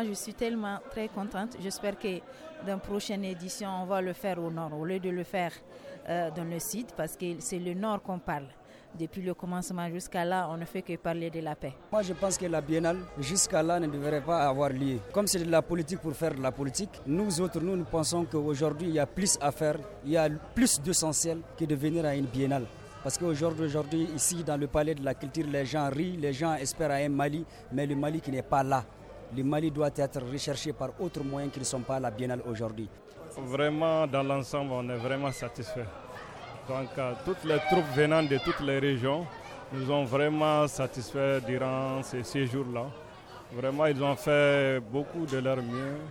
moi, je suis tellement très contente. J'espère que dans une prochaine édition, on va le faire au nord, au lieu de le faire dans le sud, parce que c'est le nord qu'on parle. Depuis le commencement jusqu'à là, on ne fait que parler de la paix. Moi, je pense que la biennale, jusqu'à là, ne devrait pas avoir lieu. Comme c'est de la politique pour faire de la politique, nous autres, nous pensons qu'aujourd'hui, il y a plus à faire, il y a plus d'essentiel que de venir à une biennale. Parce qu'aujourd'hui, ici, dans le palais de la culture, les gens rient, les gens espèrent à un Mali, mais le Mali qui n'est pas là. Le Mali doit être recherché par autres moyens qui ne sont pas à la biennale aujourd'hui. Vraiment, dans l'ensemble, on est vraiment satisfait. Donc, toutes les troupes venant de toutes les régions nous ont vraiment satisfaits durant ces séjours-là. Vraiment, ils ont fait beaucoup de leur mieux.